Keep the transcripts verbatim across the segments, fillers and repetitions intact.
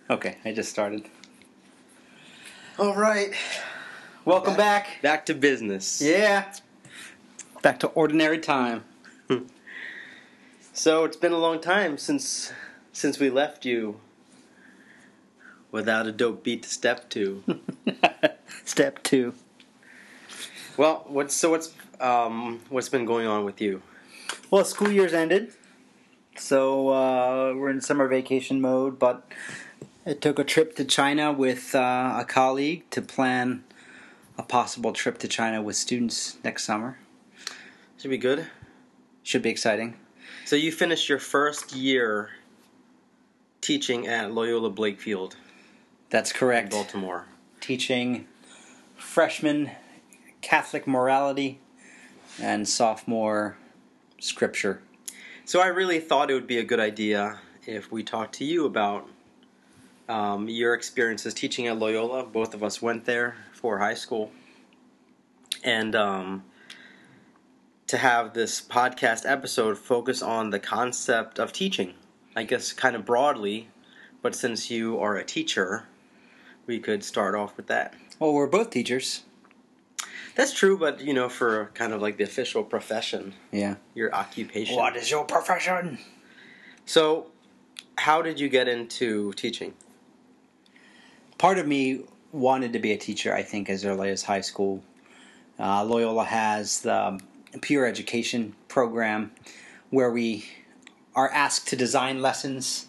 Okay, I just started. All right. Welcome back. Back to business. Yeah. Back to ordinary time. So it's been a long time since since we left you without a dope beat to step to. Step two. Well, what's so what's um what's been going on with you? Well, school year's ended, so uh, we're in summer vacation mode, but I took a trip to China with uh, a colleague to plan a possible trip to China with students next summer. Should be good. Should be exciting. So you finished your first year teaching at Loyola Blakefield. That's correct. In Baltimore. Teaching freshman Catholic morality and sophomore scripture. So I really thought it would be a good idea if we talked to you about um, your experiences teaching at Loyola. Both of us went there for high school. And um, to have this podcast episode focus on the concept of teaching. I guess kind of broadly, but since you are a teacher, we could start off with that. Well, we're both teachers. That's true, but, you know, for kind of like the official profession. Yeah. Your occupation. What is your profession? So, how did you get into teaching? Part of me wanted to be a teacher, I think, as early as high school. Uh, Loyola has the Pure Education program where we are asked to design lessons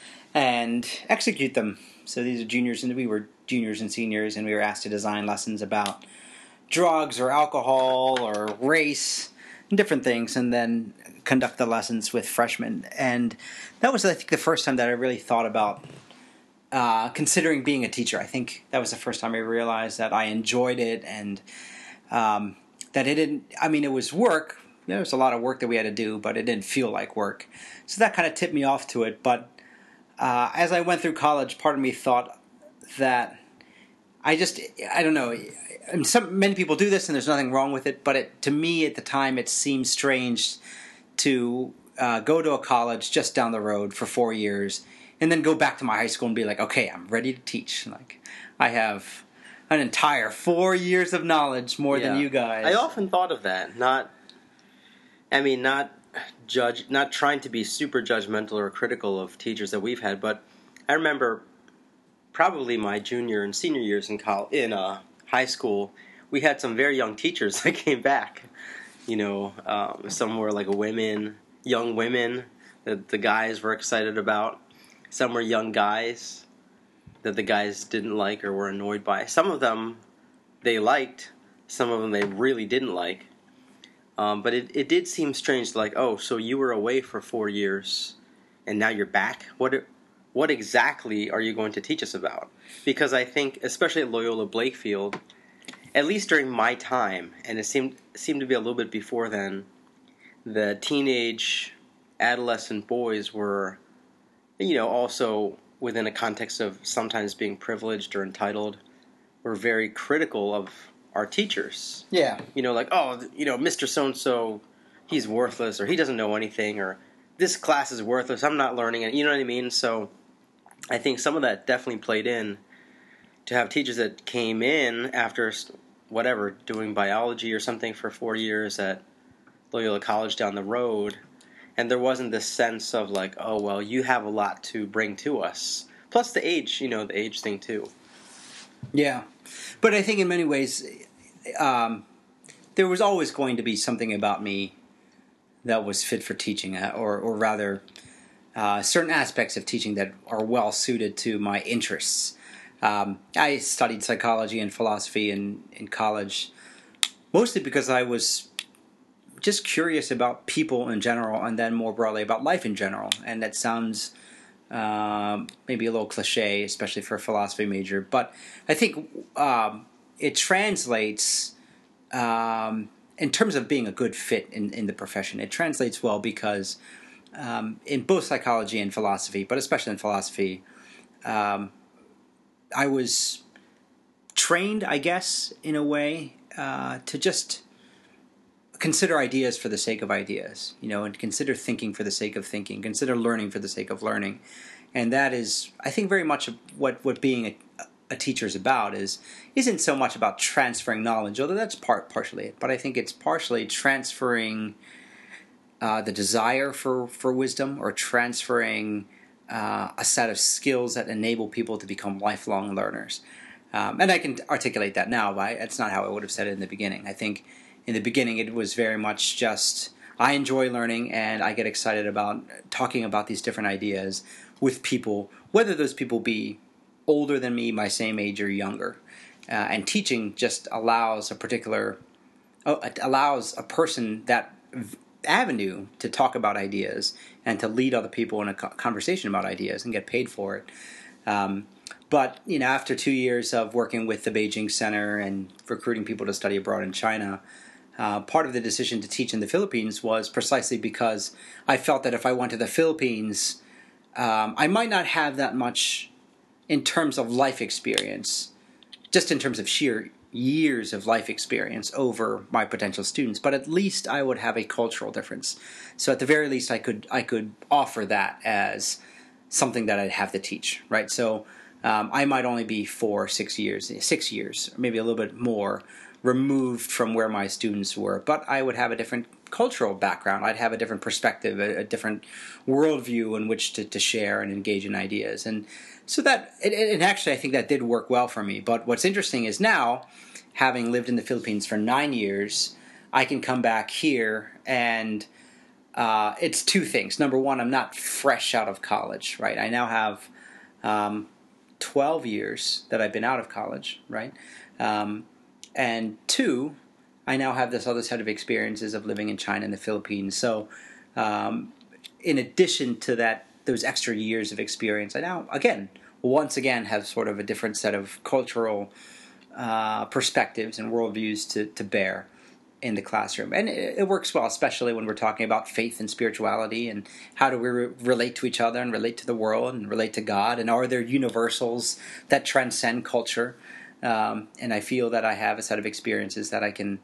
and execute them. So these are juniors, and we were juniors and seniors, and we were asked to design lessons about drugs or alcohol or race and different things, and then conduct the lessons with freshmen. And that was, I think, the first time that I really thought about uh, considering being a teacher. I think that was the first time I realized that I enjoyed it, and um, that it didn't, I mean, it was work. There was a lot of work that we had to do, but it didn't feel like work. So that kind of tipped me off to it. But uh, as I went through college, part of me thought that I just, I don't know, and some many people do this and there's nothing wrong with it, but it, to me at the time it seemed strange to uh, go to a college just down the road for four years and then go back to my high school and be like, okay, I'm ready to teach. Like, I have an entire four years of knowledge more yeah. than you guys. I often thought of that. Not, I mean, not judge, not trying to be super judgmental or critical of teachers that we've had, but I remember probably my junior and senior years in college, in uh, high school, we had some very young teachers that came back. You know, um, some were like women, young women that the guys were excited about. Some were young guys that the guys didn't like or were annoyed by. Some of them they liked, some of them they really didn't like. Um, but it, it did seem strange, like, oh, so you were away for four years and now you're back? What what exactly are you going to teach us about? Because I think, especially at Loyola Blakefield, at least during my time, and it seemed seemed to be a little bit before then, the teenage, adolescent boys were, you know, also within a context of sometimes being privileged or entitled, were very critical of our teachers. Yeah. You know, like, oh, you know, Mister So-and-so, he's worthless, or he doesn't know anything, or this class is worthless, I'm not learning it, you know what I mean? So I think some of that definitely played in to have teachers that came in after, whatever, doing biology or something for four years at Loyola College down the road, and there wasn't this sense of like, oh, well, you have a lot to bring to us. Plus the age, you know, the age thing too. Yeah. But I think in many ways, um, there was always going to be something about me that was fit for teaching, or, or rather, uh, certain aspects of teaching that are well suited to my interests. Um, I studied psychology and philosophy in, in college, mostly because I was just curious about people in general, and then more broadly about life in general. And that sounds um, maybe a little cliche, especially for a philosophy major, but I think um, it translates um, in terms of being a good fit in, in the profession. It translates well because um, in both psychology and philosophy, but especially in philosophy, um, I was trained, I guess, in a way, uh, to just consider ideas for the sake of ideas, you know, and consider thinking for the sake of thinking, consider learning for the sake of learning. and that is, I think, very much what what being a, a teacher is about. Is isn't so much about transferring knowledge, although that's part partially it, but I think it's partially transferring uh, the desire for for wisdom, or transferring uh, a set of skills that enable people to become lifelong learners. Um, and I can articulate that now, but it's not how I would have said it in the beginning. I think in the beginning it was very much just, I enjoy learning and I get excited about talking about these different ideas with people, whether those people be older than me, my same age, or younger. Uh, and teaching just allows a particular, uh, allows a person that v- avenue to talk about ideas and to lead other people in a co- conversation about ideas and get paid for it. Um, But, you know, after two years of working with the Beijing Center and recruiting people to study abroad in China, uh, part of the decision to teach in the Philippines was precisely because I felt that if I went to the Philippines, um, I might not have that much in terms of life experience, just in terms of sheer years of life experience over my potential students, but at least I would have a cultural difference. So at the very least, I could I could offer that as something that I'd have to teach, right? So Um, I might only be four, six years, six years, maybe a little bit more removed from where my students were, but I would have a different cultural background. I'd have a different perspective, a, a different worldview in which to, to share and engage in ideas. And so that, and, and actually I think that did work well for me. But what's interesting is now, having lived in the Philippines for nine years, I can come back here and uh, it's two things. Number one, I'm not fresh out of college, right? I now have Um, twelve years that I've been out of college, right? Um, and two, I now have this other set of experiences of living in China and the Philippines. So um, in addition to that, those extra years of experience, I now, again, once again have sort of a different set of cultural uh, perspectives and worldviews to, to bear in the classroom. And it, it works well, especially when we're talking about faith and spirituality and how do we re- relate to each other and relate to the world and relate to God, and are there universals that transcend culture? Um, and I feel that I have a set of experiences that I can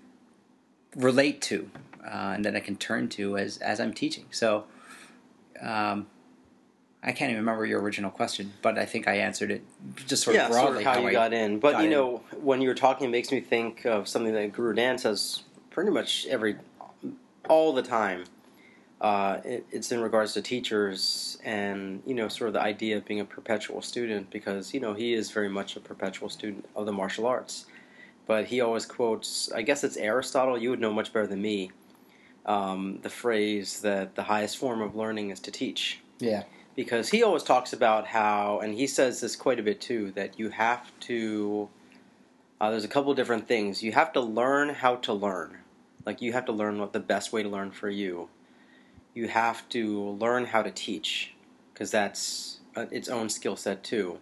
relate to uh, and that I can turn to as, as I'm teaching. So um, I can't even remember your original question, but I think I answered it just sort yeah, of broadly. Sort of how, how you I got in. But, got you in. know, when you were talking, it makes me think of something that Guru Dan says pretty much every, all the time. Uh, it, it's in regards to teachers and, you know, sort of the idea of being a perpetual student, because, you know, he is very much a perpetual student of the martial arts. But he always quotes, I guess it's Aristotle, you would know much better than me, um, the phrase that the highest form of learning is to teach. Yeah. Because he always talks about how, and he says this quite a bit too, that you have to, uh, there's a couple of different things. You have to learn how to learn. Like, you have to learn what the best way to learn for you. You have to learn how to teach, because that's uh, its own skill set too.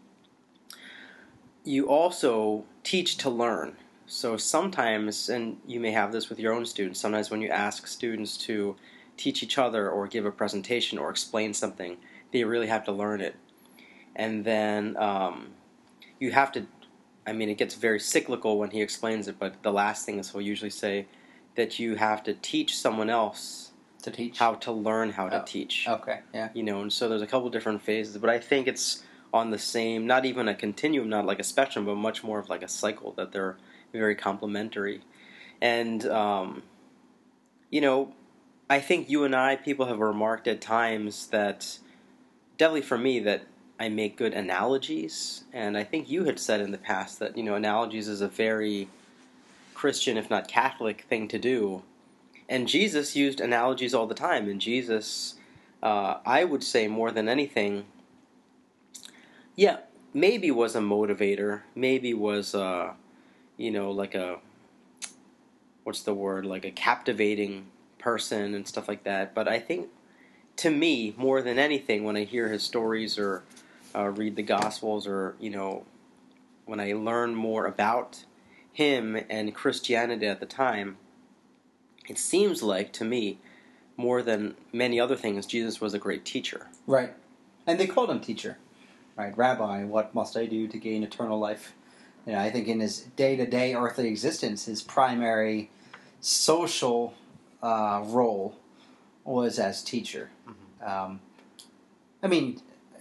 You also teach to learn. So sometimes, and you may have this with your own students, sometimes when you ask students to teach each other or give a presentation or explain something, they really have to learn it. And then um, you have to, I mean, it gets very cyclical when he explains it, but the last thing is he'll usually say that you have to teach someone else to teach how to learn how to oh. teach. Okay, yeah. You know, and so there's a couple different phases, but I think it's on the same, not even a continuum, not like a spectrum, but much more of like a cycle, that they're very complementary. And, um, you know, I think you and I, people have remarked at times that, definitely for me, that I make good analogies. And I think you had said in the past that, you know, analogies is a very Christian, if not Catholic, thing to do. And Jesus used analogies all the time. And Jesus, uh, I would say more than anything, yeah, maybe was a motivator, maybe was, uh, you know, like a, what's the word, like a captivating person and stuff like that. But I think, to me, more than anything, when I hear his stories or uh, read the Gospels, or, you know, when I learn more about him and Christianity at the time, it seems like, to me, more than many other things, Jesus was a great teacher. Right. And they called him teacher. Right, Rabbi, what must I do to gain eternal life? You know, I think in his day-to-day earthly existence, his primary social uh, role was as teacher. Mm-hmm. Um, I mean,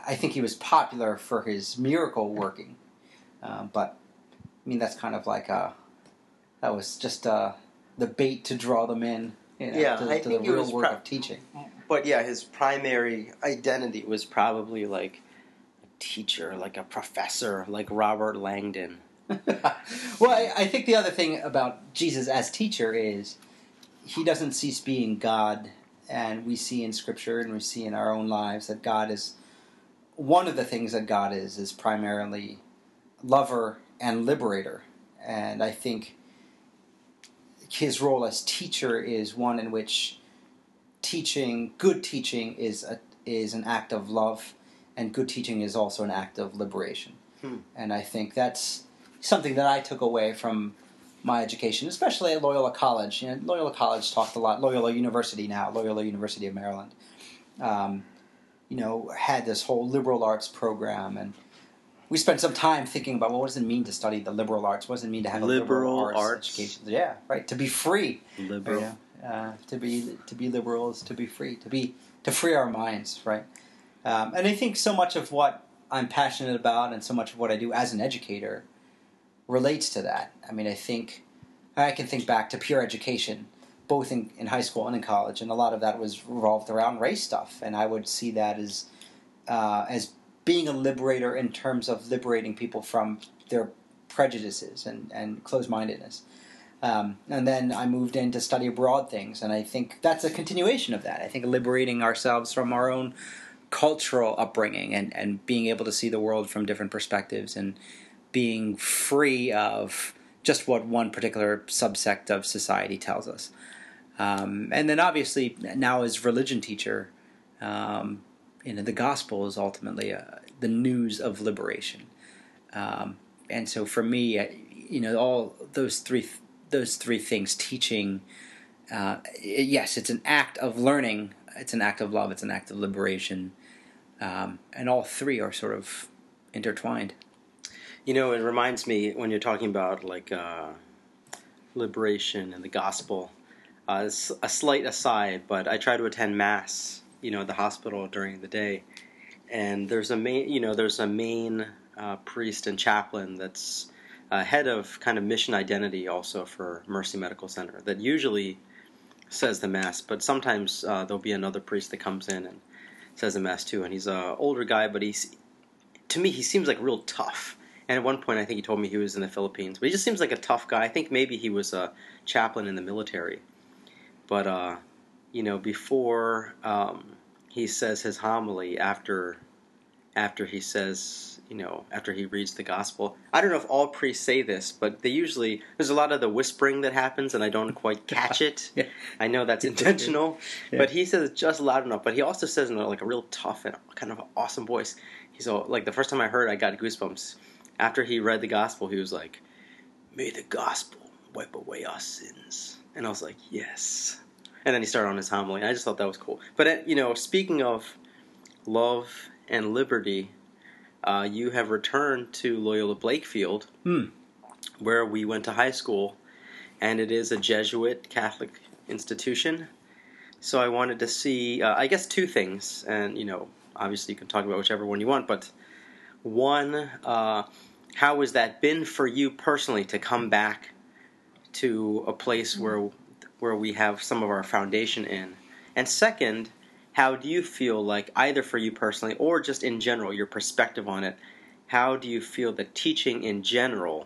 I think he was popular for his miracle working, uh, but I mean that's kind of like a that was just uh, the bait to draw them in, you know, yeah, to, I to think the it real was work pro- of teaching. But yeah, his primary identity was probably like a teacher, like a professor, like Robert Langdon. Well, I, I think the other thing about Jesus as teacher is he doesn't cease being God, and we see in Scripture and we see in our own lives that God is one of the things that God is is primarily lover and liberator, and I think his role as teacher is one in which teaching, good teaching, is a, is an act of love, and good teaching is also an act of liberation. Hmm. And I think that's something that I took away from my education, especially at Loyola College. You know, Loyola College talked a lot. Loyola University now, Loyola University of Maryland, um, you know, had this whole liberal arts program, and we spent some time thinking about, well, what does it mean to study the liberal arts? What does it mean to have Liberal a liberal arts, arts. education? Yeah, right. To be free, Liberal. right, uh, to be to be liberal is to be free. To be to free our minds, right? Um, and I think so much of what I'm passionate about, and so much of what I do as an educator, relates to that. I mean, I think I can think back to pure education, both in, in high school and in college, and a lot of that was revolved around race stuff, and I would see that as uh, as being a liberator in terms of liberating people from their prejudices and, and closed-mindedness. Um, and then I moved in to study abroad things, and I think that's a continuation of that. I think liberating ourselves from our own cultural upbringing and, and being able to see the world from different perspectives and being free of just what one particular subsect of society tells us. Um, and then obviously now as religion teacher, um, you know, the gospel is ultimately uh, the news of liberation. Um, and so for me, uh, you know, all those three those three things, teaching, uh, yes, it's an act of learning, it's an act of love, it's an act of liberation, um, and all three are sort of intertwined. You know, it reminds me when you're talking about like uh, liberation and the gospel. Uh, it's a slight aside, but I try to attend mass, you know, at the hospital during the day, and there's a main, you know, there's a main uh, priest and chaplain that's uh, head of kind of mission identity also for Mercy Medical Center that usually says the mass, but sometimes uh, there'll be another priest that comes in and says the mass too, and he's an older guy, but he's, to me, he seems like real tough. And at one point, I think he told me he was in the Philippines, but he just seems like a tough guy. I think maybe he was a chaplain in the military. But, uh, you know, before um, he says his homily, after after he says, you know, after he reads the gospel, I don't know if all priests say this, but they usually, there's a lot of the whispering that happens, and I don't quite catch it. Yeah. I know that's intentional, Yeah. but he says it just loud enough. But he also says in like a real tough and kind of awesome voice. He's all, like, the first time I heard it, I got goosebumps. After he read the gospel, he was like, "May the gospel wipe away our sins." And I was like, yes. And then he started on his homily, and I just thought that was cool. But, you know, speaking of love and liberty, uh, you have returned to Loyola Blakefield, Hmm. where we went to high school, and it is a Jesuit Catholic institution. So I wanted to see, uh, I guess, two things. And, you know, obviously you can talk about whichever one you want, but one, uh, how has that been for you personally to come back to a place where where we have some of our foundation in? And second, how do you feel like, either for you personally or just in general, your perspective on it, how do you feel that teaching in general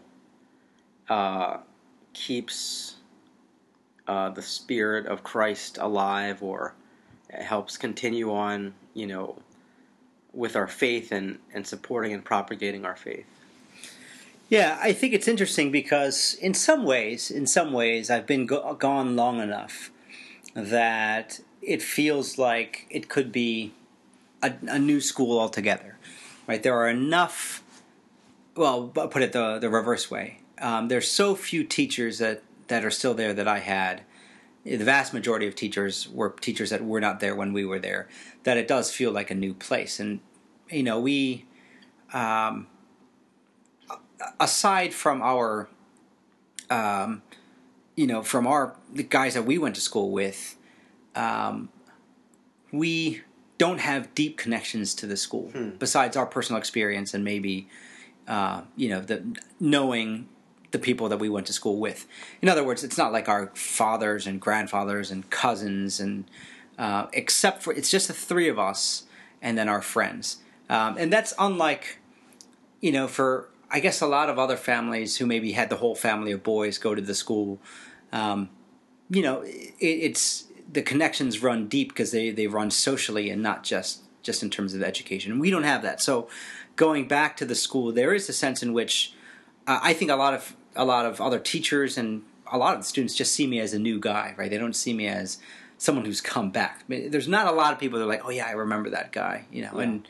uh, keeps uh, the spirit of Christ alive, or helps continue on, you know, with our faith and, and supporting and propagating our faith? Yeah, I think it's interesting because in some ways, in some ways, I've been go- gone long enough that it feels like it could be a, a new school altogether, right? There are enough, well, I'll put it the, the reverse way. Um, there's so few teachers that, that are still there that I had. The vast majority of teachers were teachers that were not there when we were there, that it does feel like a new place. And, you know, we... Um, aside from our, um, you know, from our the guys that we went to school with, um, we don't have deep connections to the school hmm. besides our personal experience and maybe uh, you know the knowing the people that we went to school with. In other words, it's not like our fathers and grandfathers and cousins and uh, except for it's just the three of us and then our friends, um, and that's unlike you know for I guess a lot of other families who maybe had the whole family of boys go to the school. Um, you know, it, it's the connections run deep because they, they run socially and not just, just in terms of education. And we don't have that. So going back to the school, there is a sense in which uh, I think a lot of a lot of other teachers and a lot of the students just see me as a new guy, right? They don't see me as someone who's come back. I mean, there's not a lot of people that are like, oh yeah, I remember that guy, you know, yeah. and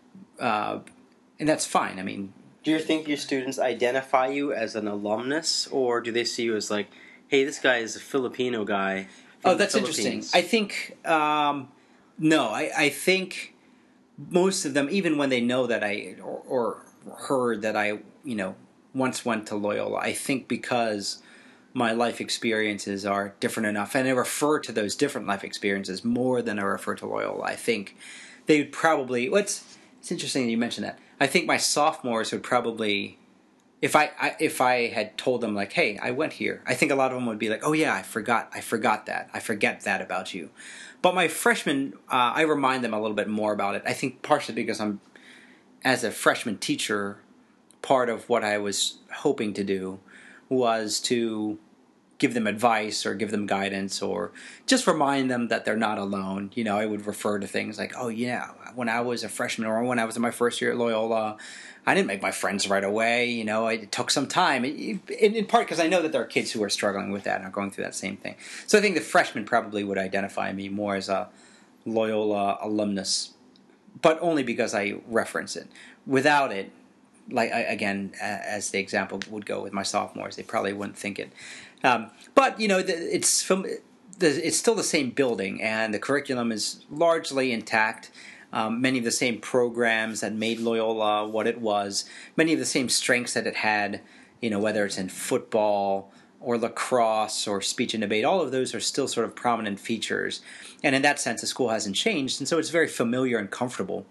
uh, and that's fine. I mean, do you think your students identify you as an alumnus, or do they see you as like, hey, this guy is a Filipino guy? Oh, that's interesting. I think, um, no, I, I think most of them, even when they know that I, or, or heard that I, you know, once went to Loyola, I think because my life experiences are different enough, and I refer to those different life experiences more than I refer to Loyola, I think they would probably, well, it's, it's interesting that you mentioned that. I think my sophomores would probably... If I, I if I had told them like, hey, I went here, I think a lot of them would be like, oh yeah, I forgot, I forgot that, I forget that about you. But my freshmen, uh, I remind them a little bit more about it. I think partially because I'm, as a freshman teacher, part of what I was hoping to do was to give them advice or give them guidance or just remind them that they're not alone. You know, I would refer to things like, oh yeah, when I was a freshman or when I was in my first year at Loyola, I didn't make my friends right away. You know, it took some time, in, in part because I know that there are kids who are struggling with that and are going through that same thing. So I think the freshmen probably would identify me more as a Loyola alumnus, but only because I reference it. Without it, like I, again, as the example would go with my sophomores, they probably wouldn't think it. Um, but you know, it's from it's still the same building, and the curriculum is largely intact. Um, many of the same programs that made Loyola what it was, many of the same strengths that it had, you know, whether it's in football or lacrosse or speech and debate, all of those are still sort of prominent features. And in that sense, the school hasn't changed, and so it's very familiar and comfortable.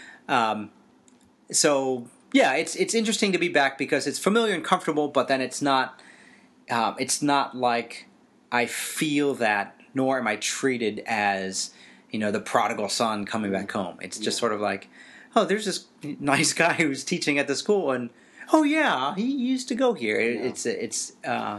Um, so, yeah, it's it's interesting to be back because it's familiar and comfortable, but then it's not um, it's not like I feel that, nor am I treated as, you know, the prodigal son coming back home. It's just yeah. sort of like, oh, there's this nice guy who's teaching at the school, and oh yeah, he used to go here. Yeah. It's it's uh,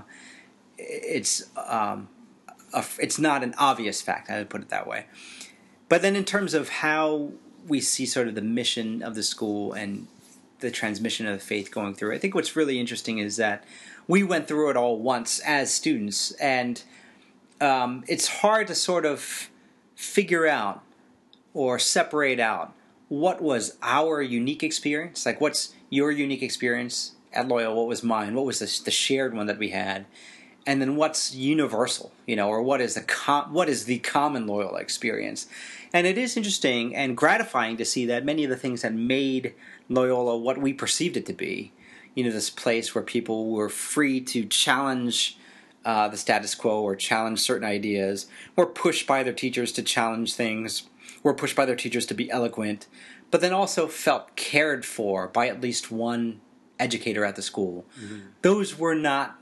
it's um, a, it's not an obvious fact. I would put it that way. But then, in terms of how we see sort of the mission of the school and the transmission of the faith going through, I think what's really interesting is that we went through it all once as students, and um, it's hard to sort of figure out or separate out what was our unique experience, like what's your unique experience at Loyola, what was mine, what was the, the shared one that we had, and then what's universal, you know, or what is the com- what is the common Loyola experience. And it is interesting and gratifying to see that many of the things that made Loyola what we perceived it to be, you know, this place where people were free to challenge Uh, the status quo or challenge certain ideas, or pushed by their teachers to challenge things, or pushed by their teachers to be eloquent, but then also felt cared for by at least one educator at the school. Mm-hmm. Those were not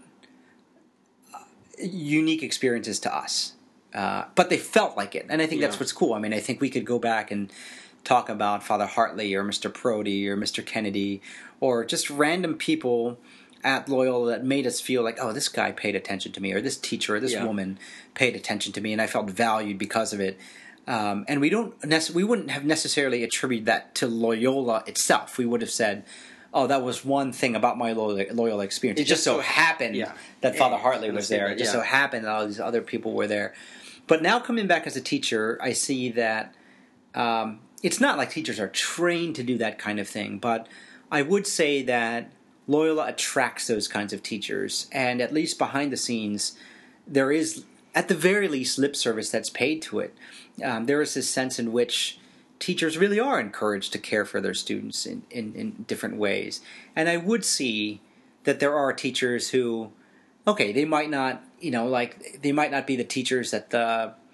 unique experiences to us, uh, but they felt like it, and I think yeah. that's what's cool. I mean, I think we could go back and talk about Father Hartley or Mister Prody or Mister Kennedy or just random people at Loyola that made us feel like, oh, this guy paid attention to me, or this teacher or this yeah. woman paid attention to me, and I felt valued because of it. Um, and we don't nec- we wouldn't have necessarily attributed that to Loyola itself. We would have said, oh, that was one thing about my Loyola, Loyola experience. It, it just so happened yeah. that Father Hartley was there. It just yeah. so happened that all these other people were there. But now coming back as a teacher, I see that um, it's not like teachers are trained to do that kind of thing, but I would say that Loyola attracts those kinds of teachers, and at least behind the scenes, there is, at the very least, lip service that's paid to it. Um, there is this sense in which teachers really are encouraged to care for their students in, in, in different ways. And I would see that there are teachers who, okay, they might not, you know, like, they might not be the teachers that the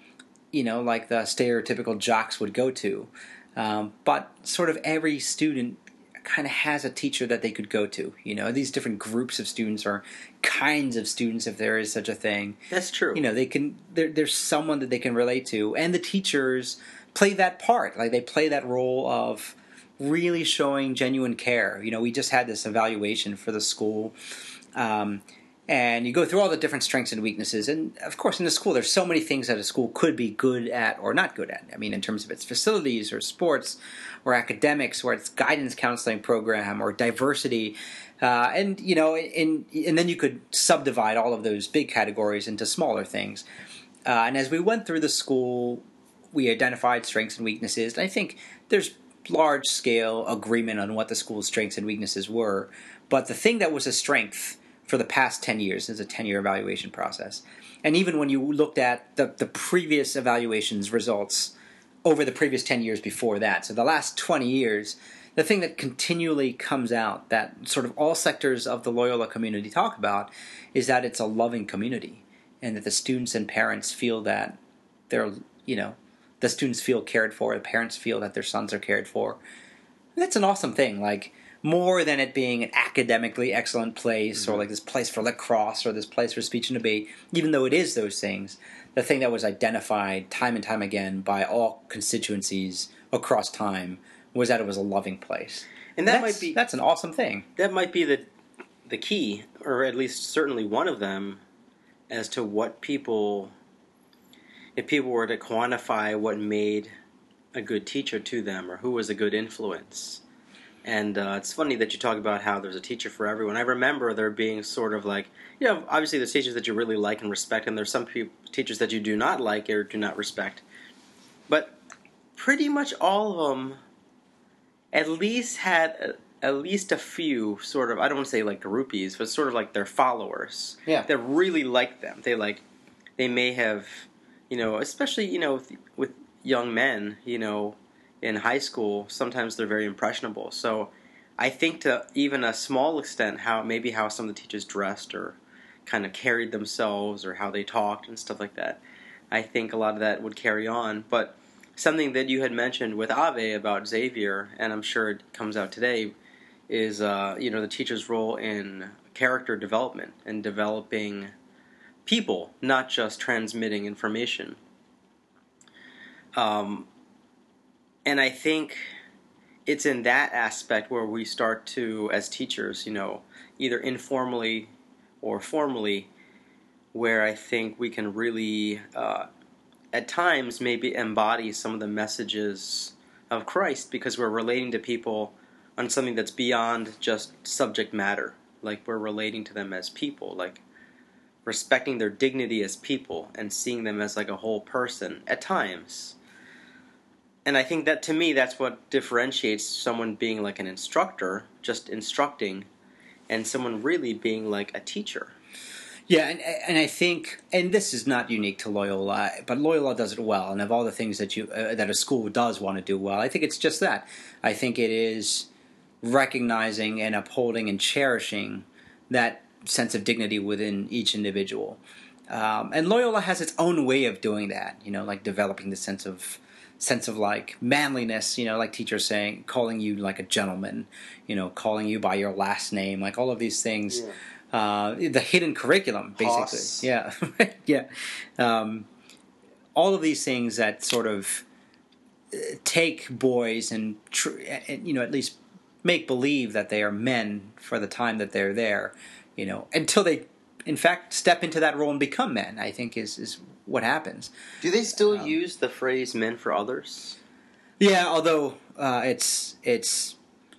you know, like the stereotypical jocks would go to. Um, but sort of every student kind of has a teacher that they could go to. You know, these different groups of students or kinds of students, if there is such a thing. That's true. You know, they can. There's someone that they can relate to, and the teachers play that part. Like they play that role of really showing genuine care. You know, we just had this evaluation for the school. Um, And you go through all the different strengths and weaknesses. And, of course, in the school, there's so many things that a school could be good at or not good at. I mean, in terms of its facilities or sports or academics or its guidance counseling program or diversity. Uh, and, you know, in, and then you could subdivide all of those big categories into smaller things. Uh, and as we went through the school, we identified strengths and weaknesses. And I think there's large-scale agreement on what the school's strengths and weaknesses were. But the thing that was a strength for the past ten years, is a ten-year evaluation process. And even when you looked at the, the previous evaluations results over the previous ten years before that, so the last twenty years, the thing that continually comes out that sort of all sectors of the Loyola community talk about is that it's a loving community and that the students and parents feel that they're, you know, the students feel cared for, the parents feel that their sons are cared for. And that's an awesome thing. Like, more than it being an academically excellent place mm-hmm. or like this place for lacrosse or this place for speech and debate, even though it is those things, the thing that was identified time and time again by all constituencies across time was that it was a loving place. And that that's, might be that's an awesome thing. That might be the the key, or at least certainly one of them, as to what people, if people were to quantify what made a good teacher to them or who was a good influence. And uh, it's funny that you talk about how there's a teacher for everyone. I remember there being sort of like, you know, obviously there's teachers that you really like and respect, and there's some pe- teachers that you do not like or do not respect. But pretty much all of them at least had a, at least a few sort of, I don't want to say like groupies, but sort of like their followers. Yeah. That really liked them. They like, they may have, you know, especially, you know, with, with young men, you know, in high school, sometimes they're very impressionable. So I think to even a small extent, how maybe how some of the teachers dressed or kind of carried themselves or how they talked and stuff like that, I think a lot of that would carry on. But something that you had mentioned with Ave about Xavier, and I'm sure it comes out today, is uh, you know, the teacher's role in character development and developing people, not just transmitting information. Um, and I think it's in that aspect where we start to, as teachers, you know, either informally or formally, where I think we can really, uh, at times, maybe embody some of the messages of Christ, because we're relating to people on something that's beyond just subject matter. Like, we're relating to them as people, like respecting their dignity as people and seeing them as like a whole person at times. And I think that, to me, that's what differentiates someone being like an instructor, just instructing, and someone really being like a teacher. Yeah, and and I think, and this is not unique to Loyola, but Loyola does it well. And of all the things that you uh, that a school does want to do well, I think it's just that. I think it is recognizing and upholding and cherishing that sense of dignity within each individual. Um, and Loyola has its own way of doing that, you know, like developing the sense of sense of like manliness, you know, like teachers saying, calling you like a gentleman, you know, calling you by your last name, like all of these things. Yeah. Uh, the hidden curriculum, basically. Hoss. Yeah, yeah. Um, all of these things that sort of take boys and, tr- and, you know, at least make believe that they are men for the time that they're there, you know, until they, in fact, step into that role and become men, I think is, is what happens. Do they still um, use the phrase "men for others"? Yeah, although uh, it's it's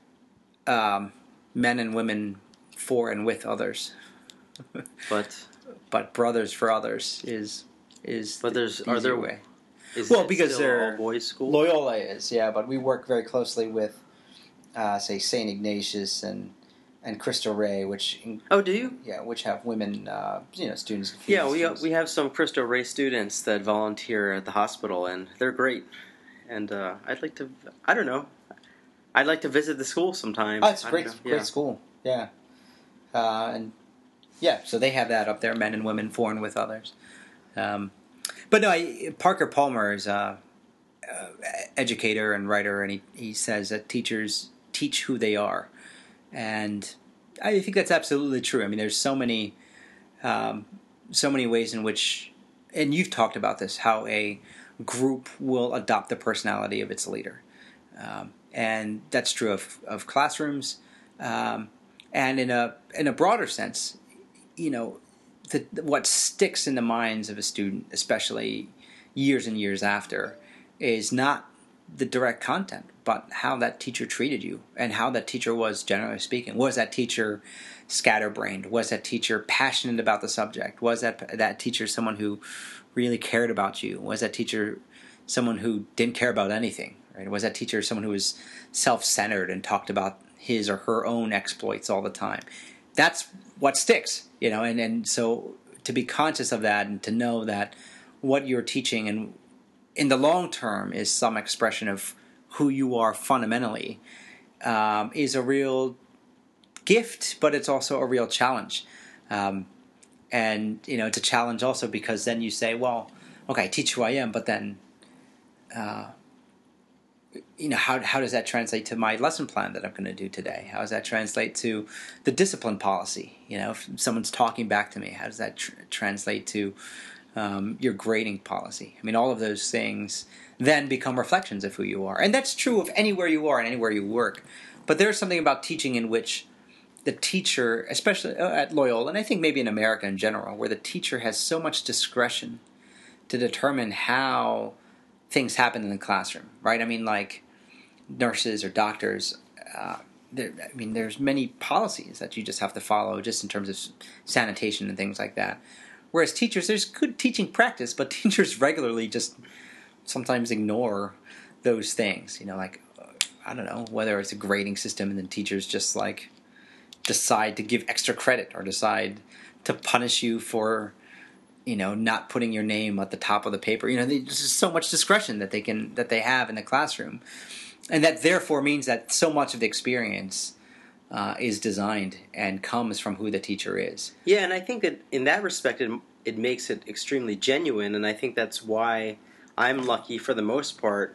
um, men and women for and with others, but but brothers for others is is. But there's the are there way? Is well, it because still they're all boys school. Loyola is, yeah, but we work very closely with, uh, say, Saint Ignatius and and Cristo Rey, which oh, do you? Yeah, which have women, uh, you know, students. Yeah, we students. we have some Cristo Rey students that volunteer at the hospital, and they're great. And uh, I'd like to, I don't know, I'd like to visit the school sometime. Oh, it's a great, yeah. great school. Yeah, uh, and yeah, so they have that up there, men and women for and with others. Um, But no, I, Parker Palmer is a, a educator and writer, and he, he says that teachers teach who they are. And I think that's absolutely true. I mean, there's so many, um, so many ways in which, and you've talked about this, how a group will adopt the personality of its leader. Um, and that's true of, of classrooms. Um, and in a in a broader sense, you know, the, what sticks in the minds of a student, especially years and years after, is not the direct content, but how that teacher treated you and how that teacher was, generally speaking. Was that teacher scatterbrained? Was that teacher passionate about the subject? Was that that teacher someone who really cared about you? Was that teacher someone who didn't care about anything? Right? Was that teacher someone who was self-centered and talked about his or her own exploits all the time? That's what sticks, you know. And, and so to be conscious of that and to know that what you're teaching and in the long term is some expression of who you are fundamentally um, is a real gift, but it's also a real challenge. Um, and, you know, it's a challenge also because then you say, well, okay, I teach who I am, but then, uh, you know, how how does that translate to my lesson plan that I'm going to do today? How does that translate to the discipline policy? You know, if someone's talking back to me, how does that tr- translate to um, your grading policy? I mean, all of those things then become reflections of who you are. And that's true of anywhere you are and anywhere you work. But there's something about teaching in which the teacher, especially at Loyola, and I think maybe in America in general, where the teacher has so much discretion to determine how things happen in the classroom, right? I mean, like nurses or doctors, uh, there, I mean, there's many policies that you just have to follow just in terms of sanitation and things like that. Whereas teachers, there's good teaching practice, but teachers regularly just sometimes ignore those things. You know, like, I don't know, whether it's a grading system and then teachers just like decide to give extra credit or decide to punish you for, you know, not putting your name at the top of the paper. You know, there's just so much discretion that they can that they have in the classroom, and that therefore means that so much of the experience uh, is designed and comes from who the teacher is. Yeah, and I think that in that respect, it, it makes it extremely genuine, and I think that's why I'm lucky for the most part.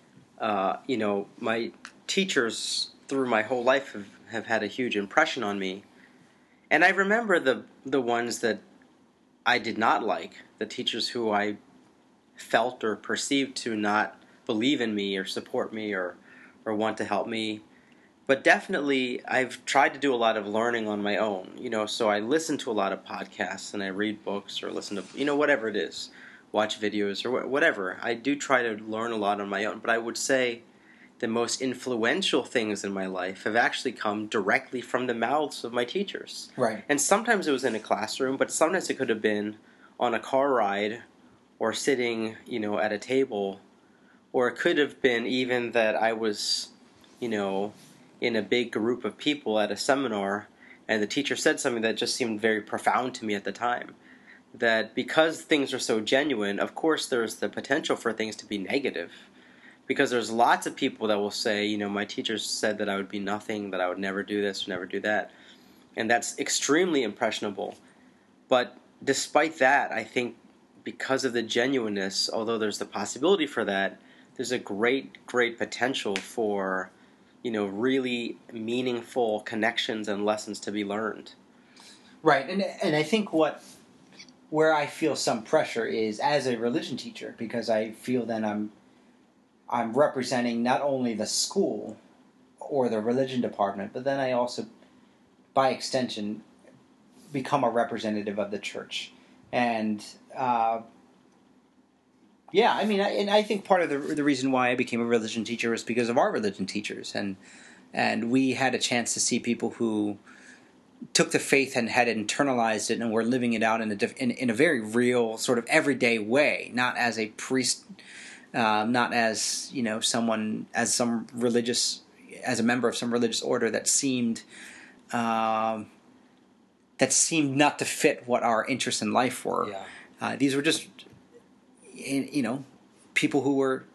Uh, you know, my teachers through my whole life have, have had a huge impression on me, and I remember the the ones that I did not like, the teachers who I felt or perceived to not believe in me or support me or, or want to help me. But definitely, I've tried to do a lot of learning on my own, you know, so I listen to a lot of podcasts and I read books or listen to, you know, whatever it is, watch videos or whatever. I do try to learn a lot on my own, but I would say the most influential things in my life have actually come directly from the mouths of my teachers. Right. And sometimes it was in a classroom, but sometimes it could have been on a car ride or sitting, you know, at a table. Or it could have been even that I was, you know, in a big group of people at a seminar and the teacher said something that just seemed very profound to me at the time. That because things are so genuine, of course there's the potential for things to be negative. Because there's lots of people that will say, you know, my teachers said that I would be nothing, that I would never do this, never do that. And that's extremely impressionable. But despite that, I think because of the genuineness, although there's the possibility for that, there's a great, great potential for, you know, really meaningful connections and lessons to be learned. Right. And and I think what where I feel some pressure is as a religion teacher, because I feel that I'm I'm representing not only the school or the religion department, but then I also, by extension, become a representative of the church. And, uh, yeah, I mean, I, and I think part of the the reason why I became a religion teacher was because of our religion teachers. And, and we had a chance to see people who took the faith and had internalized it and were living it out in a, in, in a very real, sort of everyday way, not as a priest... Uh, not as, you know, someone, as some religious, as a member of some religious order that seemed, um, that seemed not to fit what our interests in life were. Yeah. Uh, these were just, you know, people who were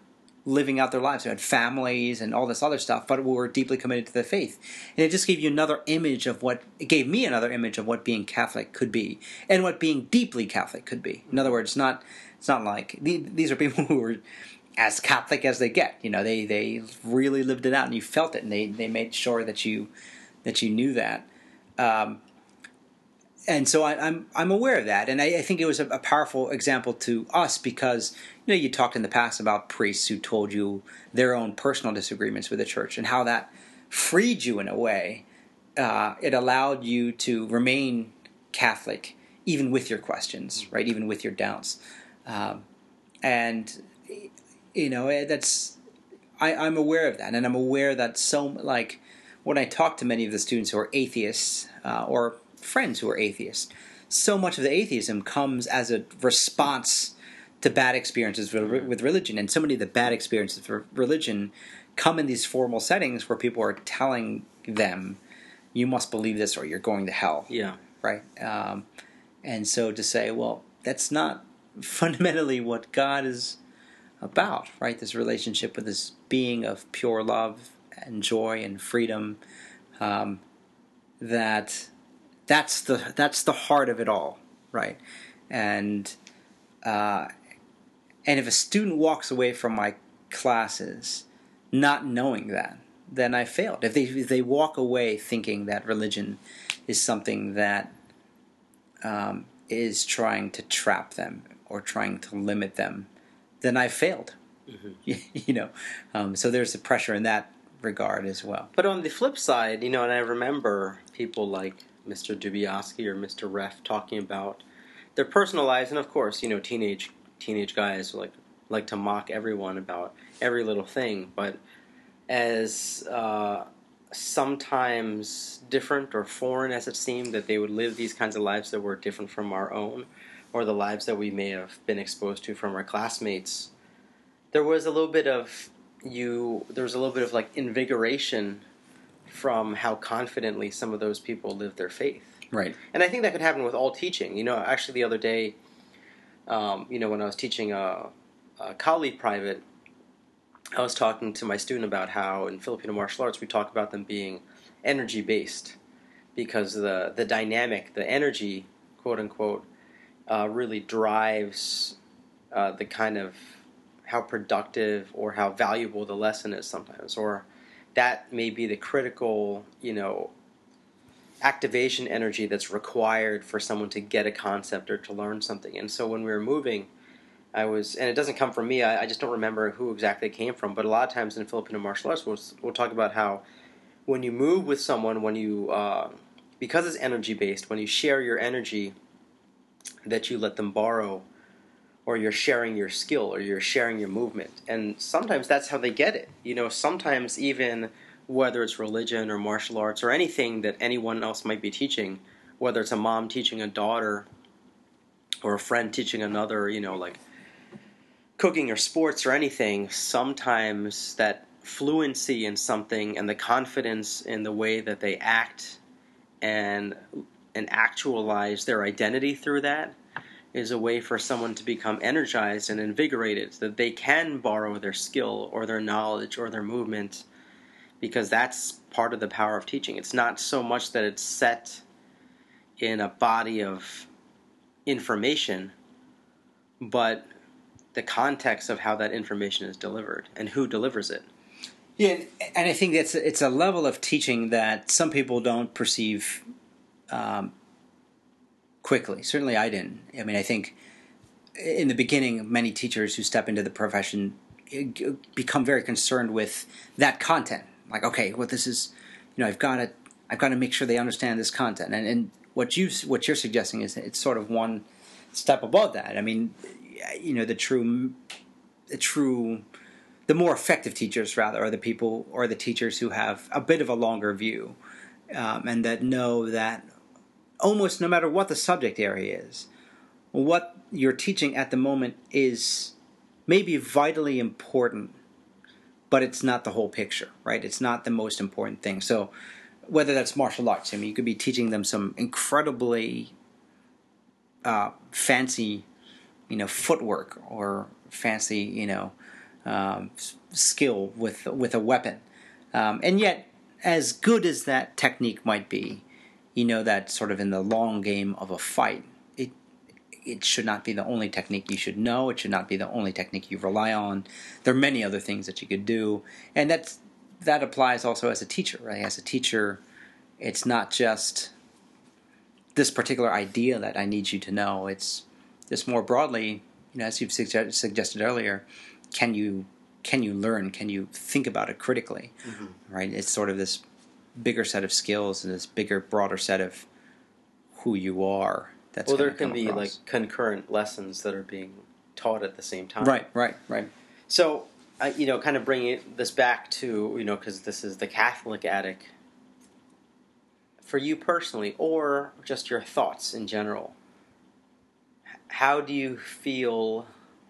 living out their lives, who had families and all this other stuff, but were deeply committed to the faith. And it just gave you another image of what, it gave me another image of what being Catholic could be, and what being deeply Catholic could be. In other words, not it's not like, these are people who were as Catholic as they get. You know, they, they really lived it out, and you felt it, and they, they made sure that you that you knew that. Um, and so I, I'm I'm aware of that, and I, I think it was a, a powerful example to us because, you know, you talked in the past about priests who told you their own personal disagreements with the church and how that freed you in a way. Uh, it allowed you to remain Catholic even with your questions, right? Even with your doubts. Um, and, you know, that's, I, I'm aware of that. And I'm aware that so, like, when I talk to many of the students who are atheists uh, or friends who are atheists, so much of the atheism comes as a response to bad experiences with, with religion. And so many of the bad experiences with religion come in these formal settings where people are telling them, you must believe this or you're going to hell. Yeah. Right? Um, and so to say, well, that's not fundamentally what God is about, right? This relationship with this being of pure love and joy and freedom, um, that that's the that's the heart of it all, right? And uh, and if a student walks away from my classes not knowing that, then I failed. If they if they walk away thinking that religion is something that um, is trying to trap them or trying to limit them, then I failed. Mm-hmm. You know, um, so there's a pressure in that regard as well. But on the flip side, you know, and I remember people like Mister Dubiowski or Mister Ref talking about their personal lives, and of course, you know, teenage teenage guys like like to mock everyone about every little thing, but as uh, sometimes different or foreign as it seemed, that they would live these kinds of lives that were different from our own, or the lives that we may have been exposed to from our classmates. There was a little bit of you. There was a little bit of like invigoration from how confidently some of those people lived their faith. Right. And I think that could happen with all teaching. You know, actually the other day, um, you know, when I was teaching a, a colleague private, I was talking to my student about how in Filipino martial arts we talk about them being energy-based because the, the dynamic, the energy, quote-unquote, uh, really drives uh, the kind of how productive or how valuable the lesson is sometimes, or that may be the critical, you know, activation energy that's required for someone to get a concept or to learn something. And so when we were moving, I was, and it doesn't come from me, I, I just don't remember who exactly it came from, but a lot of times in Filipino martial arts, we'll, we'll talk about how when you move with someone, when you, uh, because it's energy-based, when you share your energy, that you let them borrow, or you're sharing your skill, or you're sharing your movement. And sometimes that's how they get it. You know, sometimes even whether it's religion or martial arts or anything that anyone else might be teaching, whether it's a mom teaching a daughter or a friend teaching another, you know, like cooking or sports or anything, sometimes that fluency in something and the confidence in the way that they act and and actualize their identity through that is a way for someone to become energized and invigorated, so that they can borrow their skill or their knowledge or their movement, because that's part of the power of teaching. It's not so much that it's set in a body of information, but the context of how that information is delivered and who delivers it. Yeah, and I think it's it's a level of teaching that some people don't perceive um, quickly. Certainly I didn't. I mean, I think in the beginning, many teachers who step into the profession become very concerned with that content. Like, okay, well, this is, you know, I've got to, I've got to make sure they understand this content. And, and what you, what you're suggesting is that it's sort of one step above that. I mean, you know, the true, the true, the more effective teachers, rather, are the people or the teachers who have a bit of a longer view, um, and that know that almost no matter what the subject area is, what you're teaching at the moment is maybe vitally important, but it's not the whole picture, right? It's not the most important thing. So whether that's martial arts, I mean, you could be teaching them some incredibly uh, fancy, you know, footwork or fancy, you know, um, skill with with a weapon. Um, and yet, as good as that technique might be, you know that sort of in the long game of a fight, it it should not be the only technique you should know. It should not be the only technique you rely on. There are many other things that you could do, and that's that applies also as a teacher, right? As a teacher, it's not just this particular idea that I need you to know. It's just more broadly, you know, as you've suggest- suggested earlier, can you can you learn? Can you think about it critically? Mm-hmm. Right? It's sort of this bigger set of skills and this bigger, broader set of who you are. That's well, there can come be across. like concurrent lessons that are being taught at the same time. Right, right, right. So, uh, you know, kind of bringing this back to, you know, because this is the Catholic Attic. For you personally, or just your thoughts in general, how do you feel,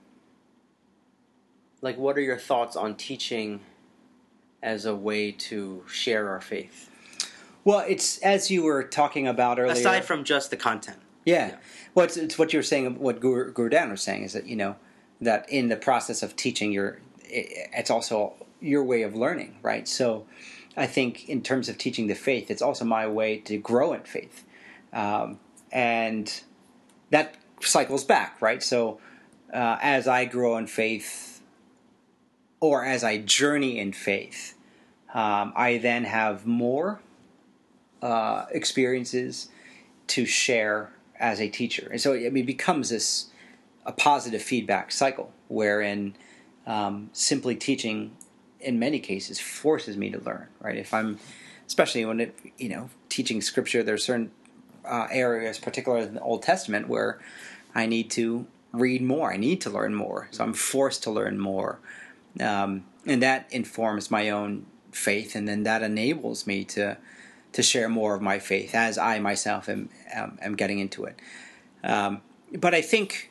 like what are your thoughts on teaching as a way to share our faith? Well, it's as you were talking about earlier. Aside from just the content. Yeah. yeah. Well, it's, it's what you were saying, what Guru, Guru Dan was saying, is that, you know, that in the process of teaching, you're, it, it's also your way of learning, right? So I think in terms of teaching the faith, it's also my way to grow in faith. Um, and that cycles back, right? So uh, as I grow in faith, or as I journey in faith, um, I then have more uh, experiences to share as a teacher. And so I mean, it becomes this a positive feedback cycle, wherein um, simply teaching in many cases forces me to learn, right? If I'm, especially when it, you know, teaching scripture, there's certain uh, areas, particularly in the Old Testament, where I need to read more. I need to learn more. So I'm forced to learn more. Um, and that informs my own faith, and then that enables me to to share more of my faith as I myself am, am, am getting into it. Um, but I think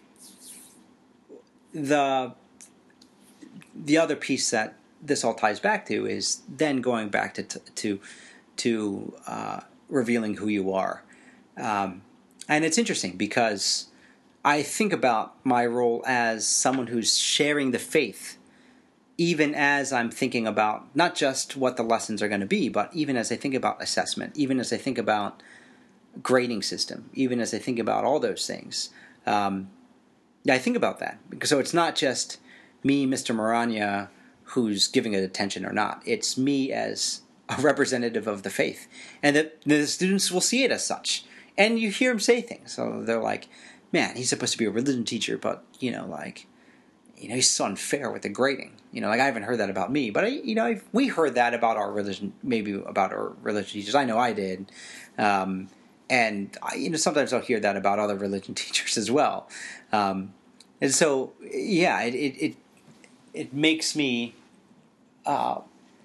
the the other piece that this all ties back to is then going back to to to uh, revealing who you are, um, and it's interesting because I think about my role as someone who's sharing the faith, even as I'm thinking about not just what the lessons are going to be, but even as I think about assessment, even as I think about grading system, even as I think about all those things. Um, I think about that because so it's not just me, Mister Maranya, who's giving it attention or not. It's me as a representative of the faith. And the, the students will see it as such. And you hear them say things. So they're like, man, he's supposed to be a religion teacher, but, you know, like, you know, he's so unfair with the grading. You know, like, I haven't heard that about me. But, I, you know, I've, we heard that about our religion, maybe about our religion teachers. I know I did. Um, and, I, you know, sometimes I'll hear that about other religion teachers as well. Um, and so, yeah, it it it, it makes me... Uh,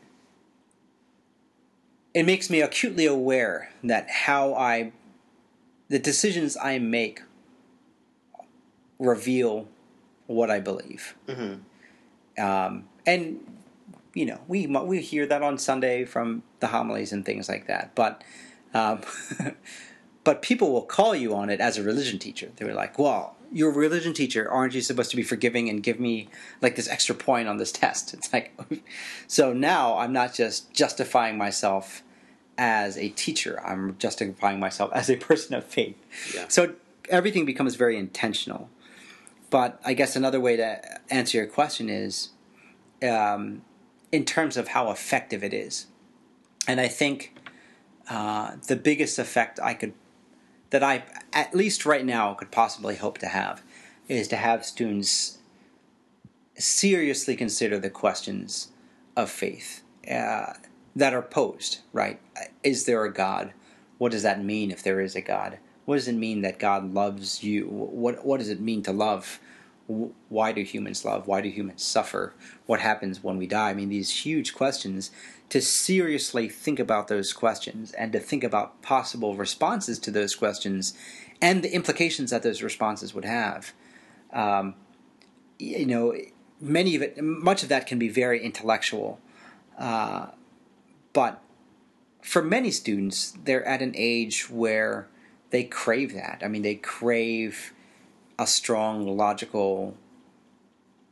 it makes me acutely aware that how I, the decisions I make reveal what I believe. Mm-hmm. Um, and, you know, we we hear that on Sunday from the homilies and things like that. But um, but people will call you on it as a religion teacher. They're like, well, you're a religion teacher. Aren't you supposed to be forgiving and give me like this extra point on this test? It's like, so now I'm not just justifying myself as a teacher. I'm justifying myself as a person of faith. Yeah. So everything becomes very intentional. But I guess another way to answer your question is um, in terms of how effective it is. And I think uh, the biggest effect I could, that I, at least right now, could possibly hope to have is to have students seriously consider the questions of faith uh, that are posed, right? Is there a God? What does that mean if there is a God? What does it mean that God loves you? What What does it mean to love? Why do humans love? Why do humans suffer? What happens when we die? I mean, these huge questions. To seriously think about those questions and to think about possible responses to those questions and the implications that those responses would have. Um, you know, many of it, much of that can be very intellectual, uh, but for many students, they're at an age where they crave that. I mean, they crave a strong, logical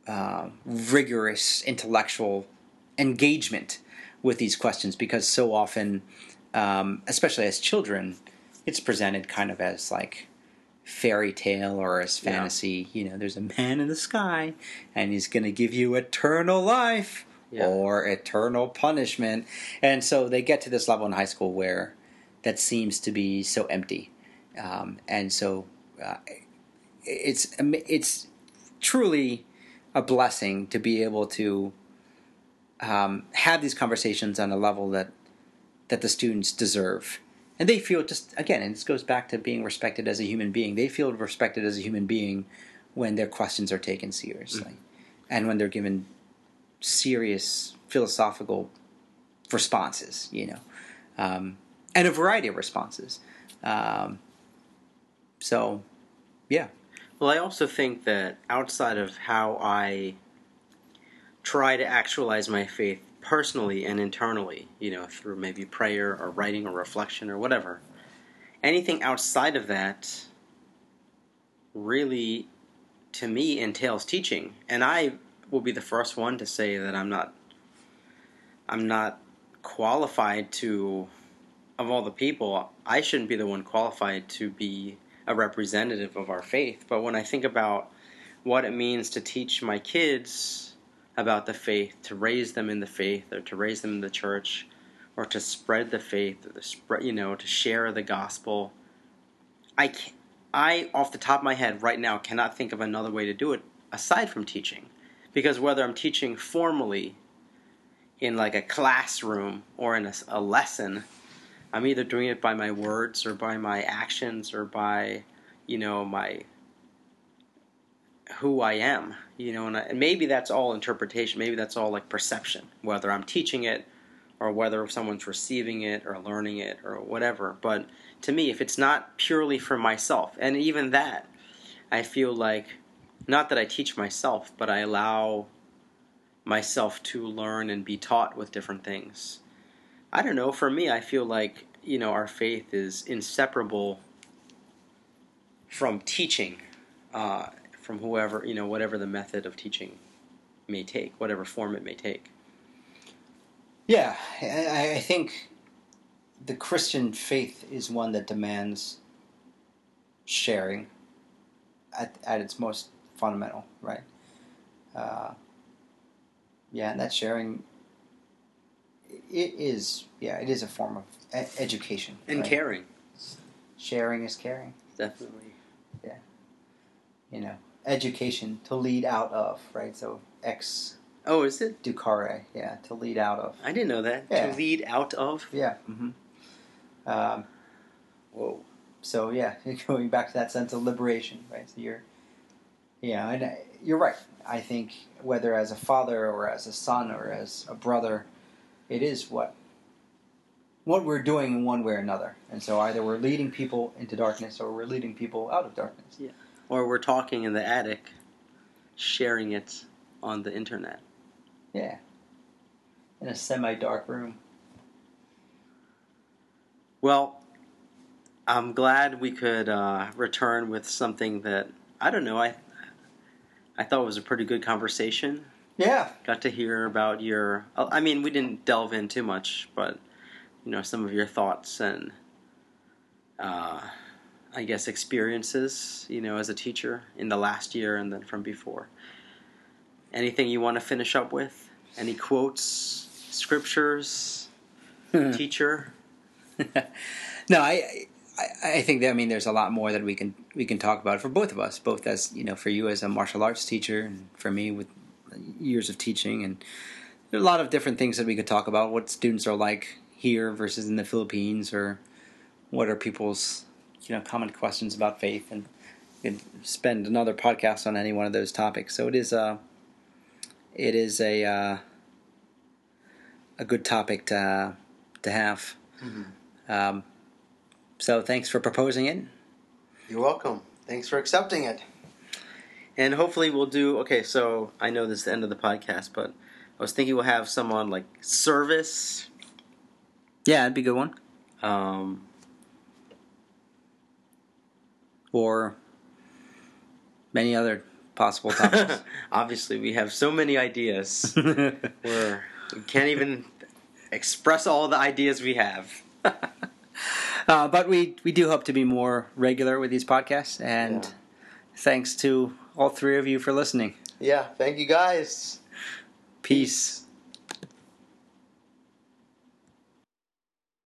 uh, rigorous intellectual engagement with these questions, because so often, um, especially as children, it's presented kind of as like fairy tale or as fantasy. Yeah. You know, there's a man in the sky and he's going to give you eternal life. Yeah. Or eternal punishment. And so they get to this level in high school where that seems to be so empty. Um, and so uh, it's it's truly a blessing to be able to um, have these conversations on a level that that the students deserve. And they feel just, again, and this goes back to being respected as a human being, they feel respected as a human being when their questions are taken seriously. Mm-hmm. And when they're given serious philosophical responses, you know, um, and a variety of responses. Um, so, yeah. Well, I also think that outside of how I try to actualize my faith personally and internally, you know, through maybe prayer or writing or reflection or whatever, anything outside of that really, to me, entails teaching. And I will be the first one to say that I'm not I'm not qualified to, of all the people, I shouldn't be the one qualified to be a representative of our faith. But when I think about what it means to teach my kids about the faith, to raise them in the faith, or to raise them in the church, or to spread the faith, or to spread, you know, to share the gospel, I can't, I, off the top of my head right now, cannot think of another way to do it aside from teaching. Because whether I'm teaching formally in like a classroom or in a, a lesson, I'm either doing it by my words or by my actions or by, you know, my who I am, you know, and, I, and maybe that's all interpretation. Maybe that's all like perception, whether I'm teaching it or whether someone's receiving it or learning it or whatever. But to me, if it's not purely for myself, and even that, I feel like, not that I teach myself, but I allow myself to learn and be taught with different things. I don't know, for me, I feel like, you know, our faith is inseparable from teaching, uh, from whoever, you know, whatever the method of teaching may take, whatever form it may take. Yeah, I, I think the Christian faith is one that demands sharing at, at its most fundamental, right? Uh, yeah, and that sharing, it is, yeah, it is a form of e- education. And right? caring. Sharing is caring. Definitely. Yeah. You know, education to lead out of, right? So, ex... Oh, is it? Ducare, yeah, to lead out of. I didn't know that. Yeah. To lead out of? Yeah. Mm-hmm. Um, Whoa. So, yeah, going back to that sense of liberation, right? So you're, yeah, and you're right. I think whether as a father or as a son or as a brother, it is what what we're doing in one way or another. And so either we're leading people into darkness or we're leading people out of darkness. Yeah. Or we're talking in the attic, sharing it on the internet. Yeah. In a semi-dark room. Well, I'm glad we could uh, return with something that, I don't know, I I thought was a pretty good conversation. Yeah. Got to hear about your, I mean, we didn't delve in too much, but, you know, some of your thoughts and, uh, I guess, experiences, you know, as a teacher in the last year and then from before. Anything you want to finish up with? Any quotes, scriptures, teacher? No, I, I, I think that, I mean, there's a lot more that we can we can talk about for both of us, both as, you know, for you as a martial arts teacher and for me with years of teaching. And there are a lot of different things that we could talk about, what students are like here versus in the Philippines, or what are people's, you know, common questions about faith. And we could spend another podcast on any one of those topics. So it is a, it is a, uh, a good topic to, to have. Mm-hmm. Um, So thanks for proposing it. You're welcome. Thanks for accepting it. And hopefully we'll do, okay, so I know this is the end of the podcast, but I was thinking we'll have some on, like, service. Yeah, that'd be a good one. Um, or many other possible topics. Obviously, we have so many ideas. We're, we can't even express all the ideas we have. uh, but we, we do hope to be more regular with these podcasts, and Yeah. thanks to all three of you for listening. Yeah, thank you guys. Peace.